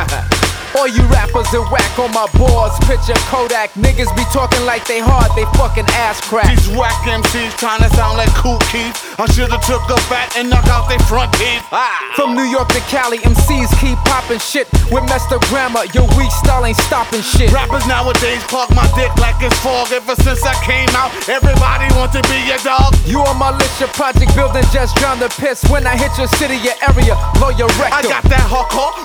All you rappers that whack on my boards, picture Kodak. Niggas be talking like they hard, they fucking ass crack. These whack MCs trying to sound like Kool Keith. I should've took a bat and knocked out they front teeth. From New York to Cali, MCs keep popping shit with messed up grammar. Your weak style ain't stopping shit. Rappers nowadays clog my dick like it's fog. Ever since I came out, everybody want to be your dog. You on my militia project building, just drown the piss. When I hit your city, your area, blow your rectum. I got that hardcore